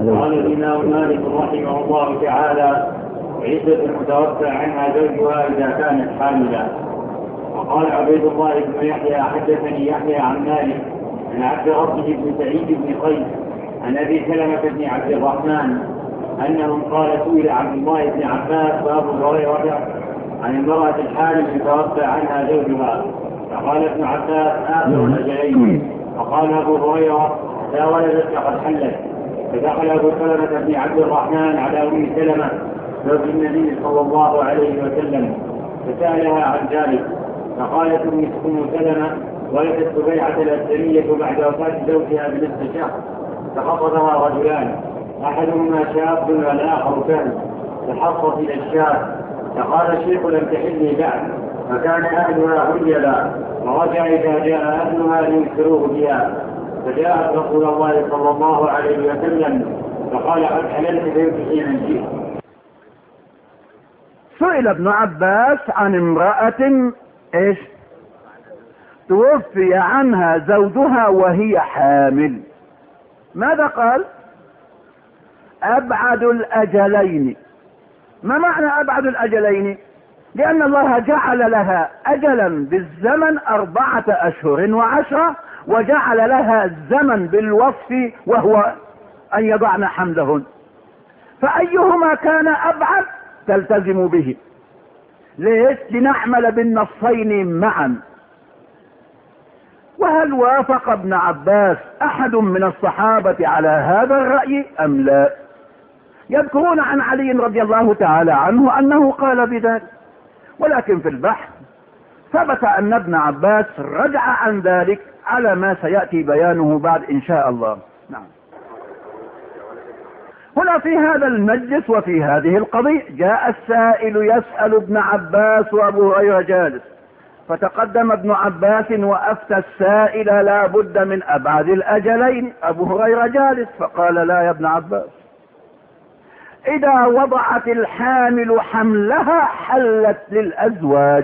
قال الإمام مالك رحمه الله تعالى: عدة المتوفى عنها زوجها إذا كانت حاملا. وقال عبيد الله بن يحيى: حدثني يحيى عن مالك عن عبد ربه بن سعيد بن قيس عن أبي سلمة بن عبد الرحمن أنه قال: سئل عبد الله بن عباس وأبو هريرة عن المرأة الحامل المتوفى عنها زوجها، فقال ابن عباس: آخر الأجلين. فقال أبو هريرة: لا ولدت فقد حلت. فدخل أبو سلمة بن عبد الرحمن على أم سلمة زوج النبي صلى الله عليه وسلم فسألها عن ذلك، فقالت أم سلمة: ولدت سبيعة الأسلمية بعد وفاة زوجها بنصف شهر، فخطبها رجلان، أحدهما شاب والآخر كهل، فحصت إلى الشاب، فقال الشيخ: لم تحلني بعد. فكان أهلها هجلا، ورجع إذا جاء أهلها لينكروه بها، فجاءت رسول الله صلى الله عليه وسلم فقال: قد حللت بنت حين جئت. سئل ابن عباس عن امرأة ايش توفي عنها زوجها وهي حامل، ماذا قال؟ أبعد الأجلين. ما معنى أبعد الأجلين؟ لأن الله جعل لها أجلا بالزمن 4 أشهر و10، وجعل لها الزمن بالوصف وهو أن يضعن حملهن، فأيهما كان أبعد تلتزم به. ليش؟ لنعمل بالنصين معا. وهل وافق ابن عباس أحد من الصحابة على هذا الرأي أم لا؟ يذكرون عن علي رضي الله تعالى عنه أنه قال بذلك، ولكن في البحث ثبت أن ابن عباس رجع عن ذلك على ما سيأتي بيانه بعد إن شاء الله. نعم. هنا في هذا المجلس وفي هذه القضية جاء السائل يسأل ابن عباس وأبو هريرة جالس، فتقدم ابن عباس وأفتى السائل: لا بد من أبعد الأجلين. أبو هريرة جالس فقال: لا يا ابن عباس، إذا وضعت الحامل حملها حلت للأزواج.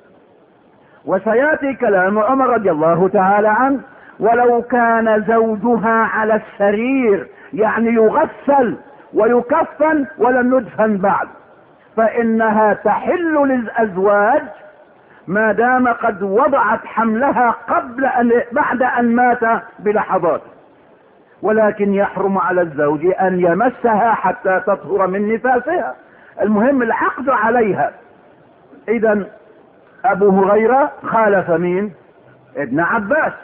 وسيأتي كلام عمر رضي الله تعالى عنه: ولو كان زوجها على السرير، يعني يغسل ويكفن ولم يدفن بعد، فإنها تحل للأزواج ما دام قد وضعت حملها بعد أن مات بلحظات، ولكن يحرم على الزوج أن يمسها حتى تطهر من نفاسها. المهم العقد عليها. إذن أبو هريرة خالف مين؟ ابن عباس.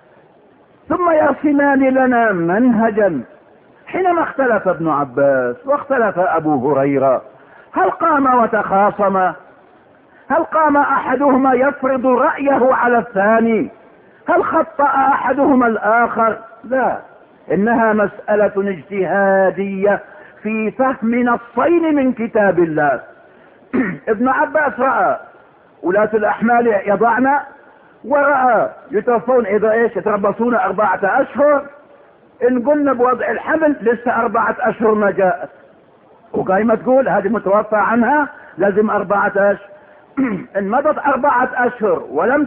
ثم يرسمان لنا منهجا. حينما اختلف ابن عباس واختلف أبو هريرة، هل قام وتخاصم؟ هل قام أحدهما يفرض رأيه على الثاني؟ هل خطأ أحدهما الآخر؟ لا، إنها مسألة اجتهادية في فهم نصين من كتاب الله. ابن عباس رأى ولاة الأحمال يضعن، ورأى يتوفون إذا يتربصون 4 أشهر. إن قلنا بوضع الحمل لسه 4 أشهر ما جاءت، وقايمة تقول هذه متوفى عنها لازم 4 أشهر. إن مضت 4 أشهر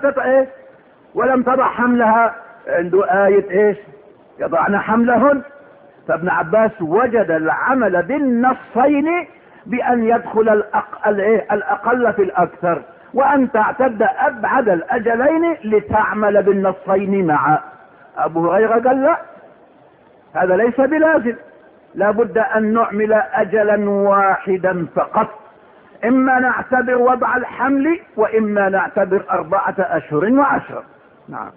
ولم تضع حملها، عنده آية يضعن حملهن. فابن عباس وجد العمل بالنصين بأن يدخل الأقل في الأكثر، وأن تعتد أبعد الأجلين لتعمل بالنصين معا. أبو هريرة قال: لا، هذا ليس بلازم، لابد أن نعمل أجلا واحدا فقط، إما نعتبر وضع الحمل وإما نعتبر 4 أشهر و10. نعم.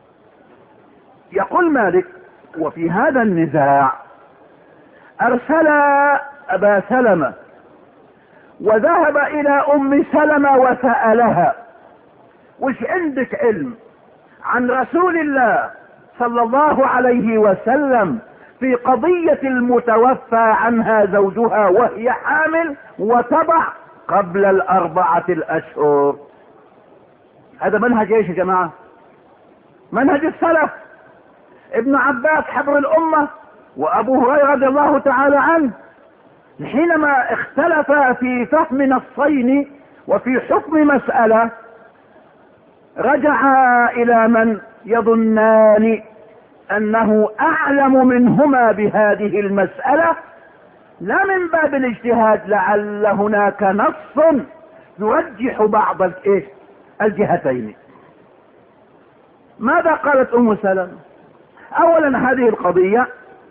يقول مالك: وفي هذا النزاع أرسل أبا سلمة وذهب إلى أم سلمة وسألها: وش عندك علم عن رسول الله صلى الله عليه وسلم في قضية المتوفى عنها زوجها وهي حامل وتضع قبل 4 أشهر؟ هذا منهج ايش يا جماعة؟ منهج السلف. ابن عباس حبر الأمة وأبو هريرة رضي الله تعالى عنه حينما اختلفا في فهم نصين وفي حكم مسألة، رجعا إلى من يظنان أنه أعلم منهما بهذه المسألة لا من باب الاجتهاد لعل هناك نص يرجح بعض الجهتين. ماذا قالت ام سلمة؟ اولا هذه القضية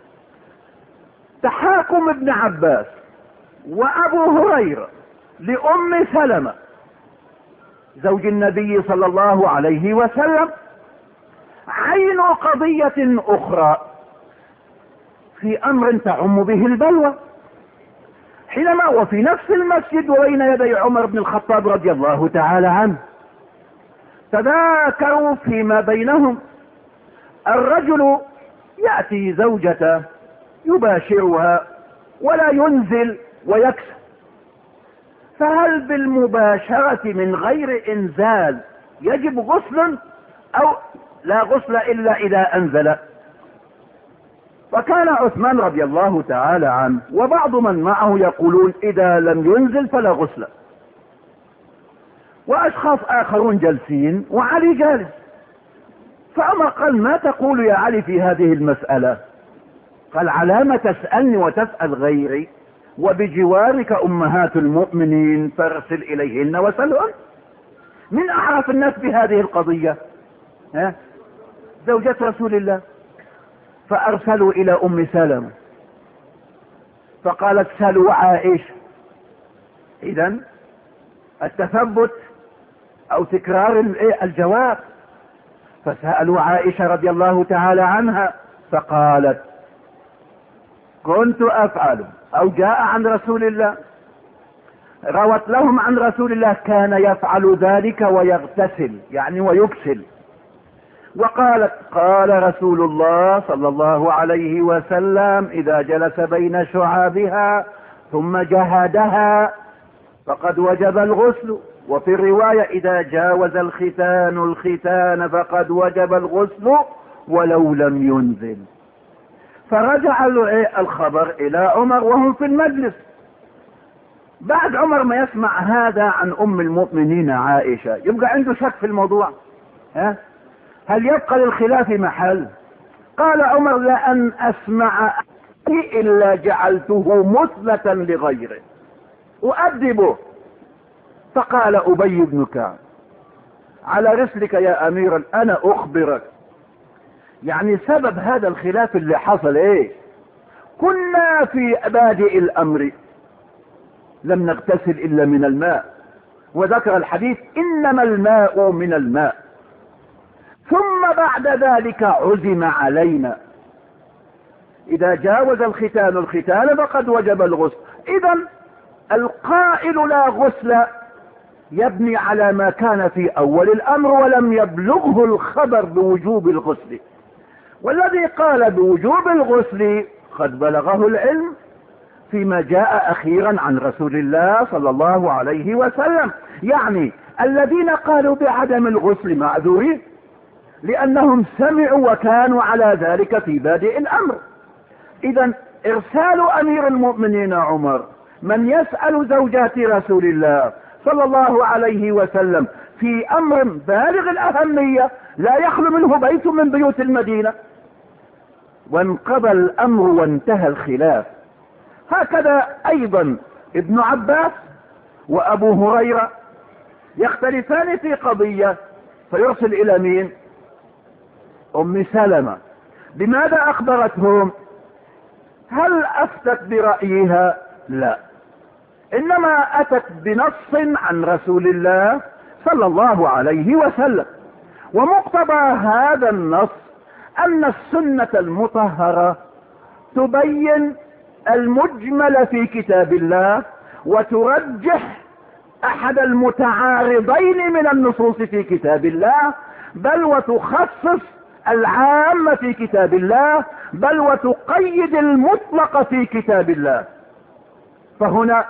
تحاكم ابن عباس وابو هريرة لام سلمة زوج النبي صلى الله عليه وسلم عين قضية اخرى في امر تعم به البلوى، حينما وفي نفس المسجد وبين يدي عمر بن الخطاب رضي الله تعالى عنه تذاكروا فيما بينهم. الرجل يأتي زوجته يباشرها ولا ينزل ويكسر، فهل بالمباشرة من غير انزال يجب غسل او لا غسل الا اذا انزل؟ وكان عثمان رضي الله تعالى عنه وبعض من معه يقولون اذا لم ينزل فلا غسل، واشخاص اخرون جالسين وعلي جالس. فعمر قال ما تقول يا علي في هذه المسألة؟ قال علام تسألني وتسأل غيري وبجوارك امهات المؤمنين فارسل اليهن وسلهن. من اعرف الناس بهذه القضية؟ زوجة رسول الله. فارسلوا الى ام سلمة فقالت سلوا عائشة. اذا التثبت او تكرار الجواب. فسألوا عائشة رضي الله تعالى عنها فقالت كنت افعل، او جاء عن رسول الله، روت لهم عن رسول الله كان يفعل ذلك ويغتسل يعني ويكسل. وقالت قال رسول الله صلى الله عليه وسلم اذا جلس بين شعابها ثم جهدها فقد وجب الغسل، وفي الرواية اذا جاوز الختان الختان فقد وجب الغسل ولو لم ينزل. فرجع الخبر الى عمر وهم في المجلس. بعد عمر ما يسمع هذا عن ام المؤمنين عائشة يبقى عنده شك في الموضوع. هل يبقى للخلاف محل؟ قال عمر لأن أسمع إلا جعلته مثلة لغيره أؤدبه. فقال أبي بن كعب على رسلك يا أميرا أنا أخبرك، يعني سبب هذا الخلاف اللي حصل كنا في بادئ الأمر لم نغتسل إلا من الماء، وذكر الحديث إنما الماء من الماء، ثم بعد ذلك عزم علينا اذا جاوز الختان الختان فقد وجب الغسل. اذا القائل لا غسل يبني على ما كان في اول الامر ولم يبلغه الخبر بوجوب الغسل، والذي قال بوجوب الغسل قد بلغه العلم فيما جاء اخيرا عن رسول الله صلى الله عليه وسلم. يعني الذين قالوا بعدم الغسل معذورين لانهم سمعوا وكانوا على ذلك في بادئ الامر. اذا ارسال امير المؤمنين عمر من يسأل زوجات رسول الله صلى الله عليه وسلم في امر بالغ الاهمية لا يخلو منه بيت من بيوت المدينة، وانقضى الامر وانتهى الخلاف. هكذا ايضا ابن عباس وابو هريرة يختلفان في قضية فيرسل الى مين؟ ام سلمة. بماذا اخبرتهم؟ هل افتت برأيها؟ لا، انما اتت بنص عن رسول الله صلى الله عليه وسلم. ومقتضى هذا النص ان السنة المطهرة تبين المجمل في كتاب الله وترجح احد المتعارضين من النصوص في كتاب الله، بل وتخصص العام في كتاب الله، بل وتقيد المطلق في كتاب الله. فهنا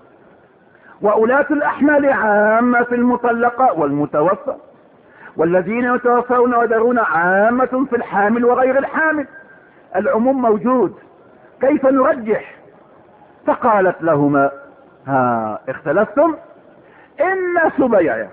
وأولاة الأحمال عامة في المطلقة والمتوفى، والذين يتوفون ويذرون عامة في الحامل وغير الحامل. العموم موجود، كيف نرجح؟ فقالت لهما اختلفتم؟ إن سبيعة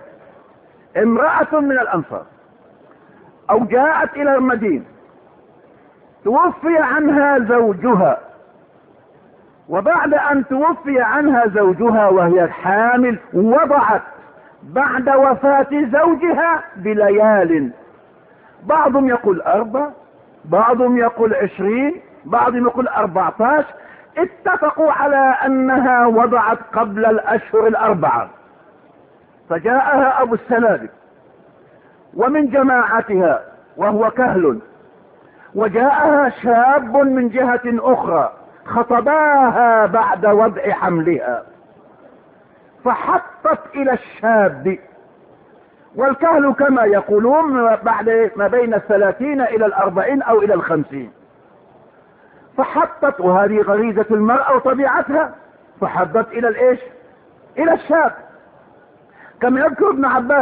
امرأة من الأنصار أو جاءت إلى المدينة توفي عنها زوجها وبعد ان توفي عنها زوجها وهي حامل وضعت بعد وفاة زوجها بليال، بعضهم يقول 4، بعضهم يقول 20، بعضهم يقول 14، اتفقوا على انها وضعت قبل الاشهر 4. فجاءها ابو السنابل ومن جماعتها وهو كهل، وجاءها شاب من جهة اخرى، خطباها بعد وضع حملها، فحطت الى الشاب، والكهل كما يقولون بعد ما بين 30 الى 40 او الى 50، فحطت، وهذه غريزة المرأة وطبيعتها، فحطت الى الايش؟ الى الشاب. كما يذكر ابن عباس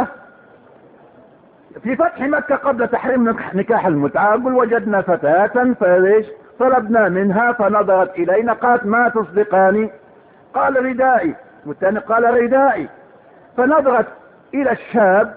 في فتح مكة قبل تحريم نكاح المتعة، يقول وجدنا فتاة فليش طلبنا منها فنظرت الينا قالت ما تصدقاني؟ قال ردائي، والثاني قال ردائي، فنظرت الى الشاب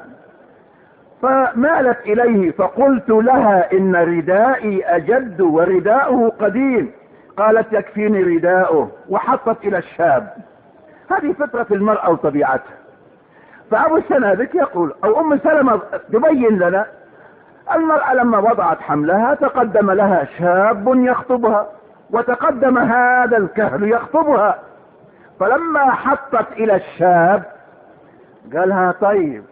فمالت اليه، فقلت لها ان ردائي اجد ورداؤه قديم، قالت يكفيني رداؤه، وحطت الى الشاب. هذه فطرة المرأة وطبيعتها. فابو السنابك يقول او ام سلمة تبين لنا المرأة لما وضعت حملها تقدم لها شاب يخطبها، وتقدم هذا الكهل يخطبها، فلما حطت الى الشاب قالها طيب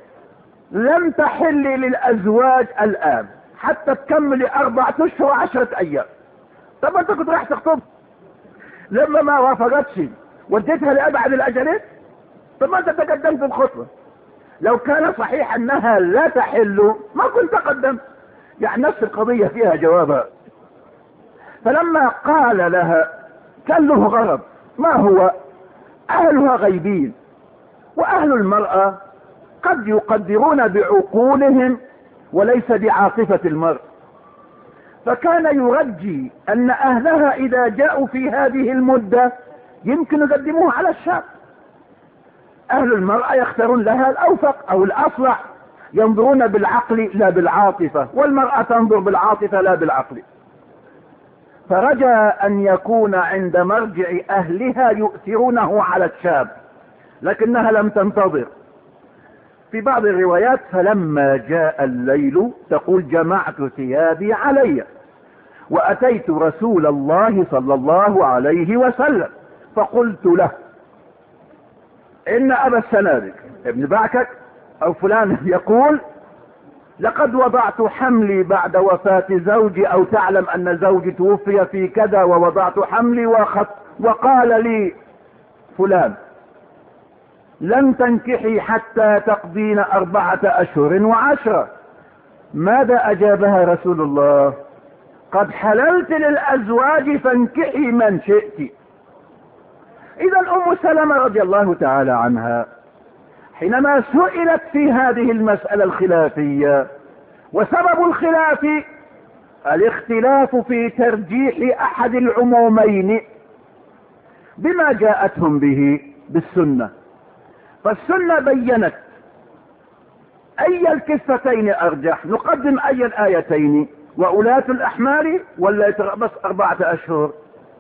لم تحل للازواج الان حتى تكمل 4 اشهر و10 ايام. طب انت كنت راح تخطب لما ما وافقتش وديتها لابعد الاجلين؟ طب ما انت تقدمت بخطوة. لو كان صحيح انها لا تحل ما كنت تقدمت، يعني نفس القضية فيها جوابها. فلما قال لها كان له غرض، ما هو؟ اهلها غيبين، واهل المرأة قد يقدرون بعقولهم وليس بعاطفة المرء، فكان يرجي ان اهلها اذا جاءوا في هذه المدة يمكن يقدموها على الشاب. اهل المرأة يختارون لها الاوفق او الاصلح، ينظرون بالعقل لا بالعاطفة، والمرأة تنظر بالعاطفة لا بالعقل. فرجى ان يكون عند مرجع اهلها يؤثرونه على الشاب، لكنها لم تنتظر. في بعض الروايات فلما جاء الليل تقول جمعت ثيابي علي واتيت رسول الله صلى الله عليه وسلم فقلت له ان ابا السنابك ابن بعكك او فلان يقول لقد وضعت حملي بعد وفاة زوجي، او تعلم ان زوجي توفي في كذا ووضعت حملي وقال لي فلان لن تنكحي حتى تقضين 4 أشهر و10. ماذا اجابها رسول الله؟ قد حللت للازواج فانكحي من شئت. اذا ام سلمة رضي الله تعالى عنها حينما سئلت في هذه المسألة الخلافية، وسبب الخلاف الاختلاف في ترجيح احد العمومين بما جاءتهم به بالسنة، فالسنة بينت اي الكفتين ارجح، نقدم اي الايتين؟ وأولاة الاحمال ولا يتربص 4 اشهر؟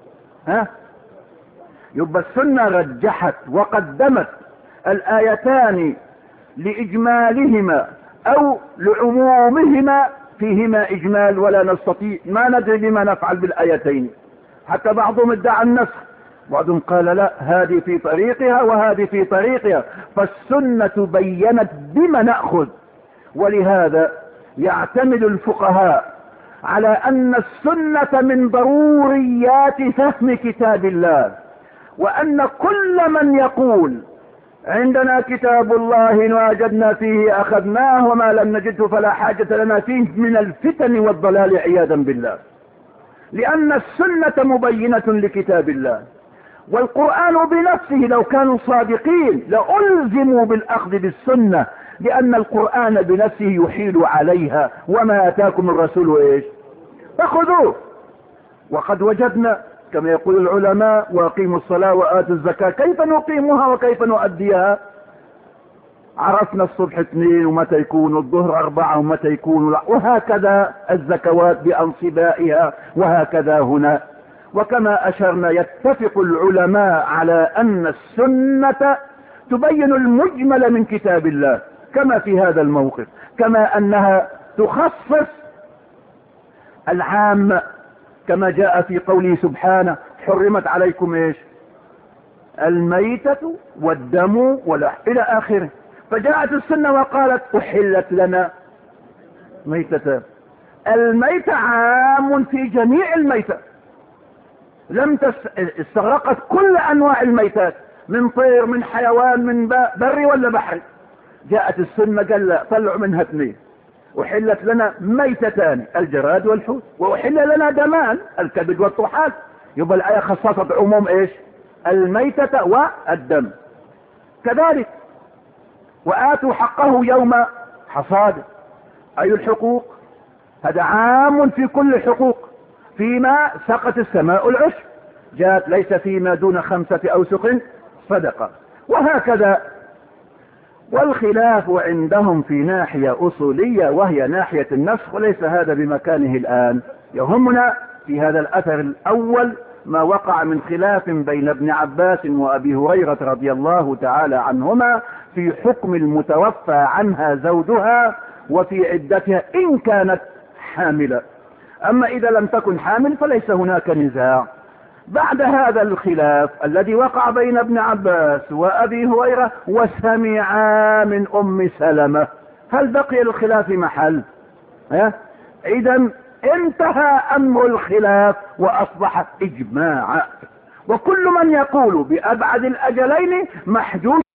يبقى السنة رجحت وقدمت الايتان لاجمالهما او لعمومهما، فيهما اجمال ولا نستطيع ما ندري بما نفعل بالايتين. حتى بعضهم ادعى النسخ، بعضهم قال لا هذه في طريقها وهذه في طريقها، فالسنة بينت بما نأخذ. ولهذا يعتمد الفقهاء على ان السنة من ضروريات فهم كتاب الله، وان كل من يقول عندنا كتاب الله وجدنا فيه اخذناه وما لم نجده فلا حاجة لنا فيه من الفتن والضلال عياذا بالله، لان السنة مبينة لكتاب الله. والقرآن بنفسه لو كانوا صادقين لألزموا بالأخذ بالسنة، لأن القرآن بنفسه يحيل عليها، وما أتاكم الرسول إيش فخذوه. وقد وجدنا كما يقول العلماء وأقيموا الصلاة وآتوا الزكاة، كيف نقيمها وكيف نؤديها؟ عرفنا الصبح 2 ومتى يكون الظهر 4 ومتى يكون، وهكذا الزكوات بأنصبائها، وهكذا هنا. وكما أشرنا يتفق العلماء على أن السنة تبين المجمل من كتاب الله كما في هذا الموقف، كما أنها تخصص العام كما جاء في قوله سبحانه حرمت عليكم ايش؟ الميتة والدم إلى آخره. فجاءت السنة وقالت أحلت لنا ميتة. الميتة عام في جميع الميتة، استغرقت كل أنواع الميتات، من طير من حيوان من بري ولا بحري. جاءت السنة قال لا، طلعوا منها اثنين، أحلت لنا ميتتان الجراد والحوت، وأحل لنا دمان الكبد والطحال. يبقى الآية خصصت عموم ايش؟ الميتة والدم. كذلك وآتوا حقه يوم حصاده، أي الحقوق؟ هذا عام في كل الحقوق. فيما سقت السماء العشر جاءت ليس فيما دون 5 أوسق صدقة، وهكذا. والخلاف عندهم في ناحية أصولية وهي ناحية النسخ، وليس هذا بمكانه الآن. يهمنا في هذا الأثر الأول ما وقع من خلاف بين ابن عباس وأبي هريرة رضي الله تعالى عنهما في حكم المتوفى عنها زوجها وفي عدتها إن كانت حاملة. أما إذا لم تكن حامل فليس هناك نزاع. بعد هذا الخلاف الذي وقع بين ابن عباس وأبي هريرة وسمعا من أم سلمة، هل بقي الخلاف محل؟ إذا انتهى أمر الخلاف وأصبح إجماعا، وكل من يقول بأبعد الأجلين محجوج